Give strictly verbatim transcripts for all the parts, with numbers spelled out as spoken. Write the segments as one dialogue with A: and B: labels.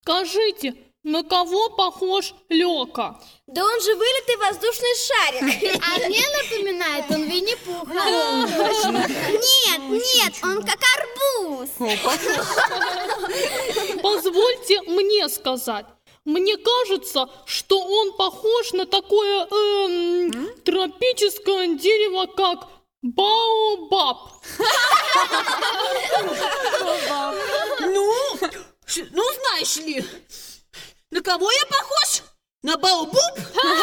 A: Скажите, на кого похож Лёка?
B: Да он же вылитый воздушный шарик.
C: А мне напоминает он Винни-Пуха.
B: Нет, нет, он как арбуз.
A: Позвольте мне сказать. Мне кажется, что он похож на такое эм, тропическое дерево, как баобаб.
D: Ну, ну знаешь ли, на кого я похож? На баобаб?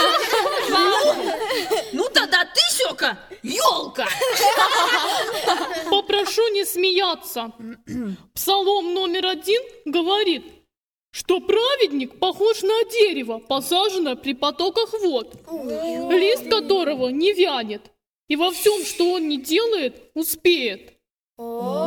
D: Ну тогда ты, Сёка, ёлка.
A: Попрошу не смеяться. Псалом номер один говорит, что праведник похож на дерево, посаженное при потоках вод, лист которого не вянет, и во всем, что он не делает, успеет.
B: О,